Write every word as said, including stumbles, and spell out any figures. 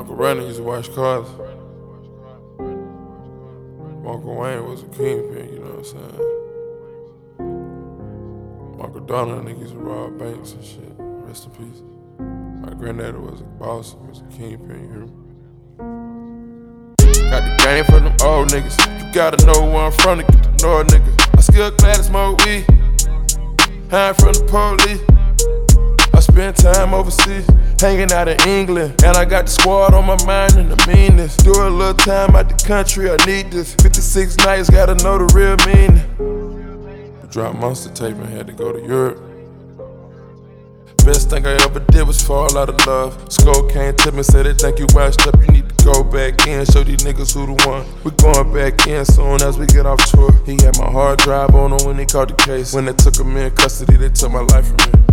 Uncle Randy used to watch cars. Uncle Wayne was a kingpin, you know what I'm saying? Uncle Donald niggas used to rob banks and shit. Rest in peace. My granddaddy was a boss, he was a kingpin, you hear me? Got the game from them old niggas. You gotta know where I'm from to get to know a nigga. I still glad to smoke weed. Hiding from the police. I spend time overseas, hanging out in England. And I got the squad on my mind and the meanness. Do a little time out the country, I need this. fifty-six nights, gotta know the real meaning. We dropped Monster tape and had to go to Europe. Best thing I ever did was fall out of love. Skull came to me, said they think you washed up, you need to go back in. Show these niggas who the one. We going back in soon as we get off tour. He had my hard drive on him when he caught the case. When they took him in custody, they took my life from me.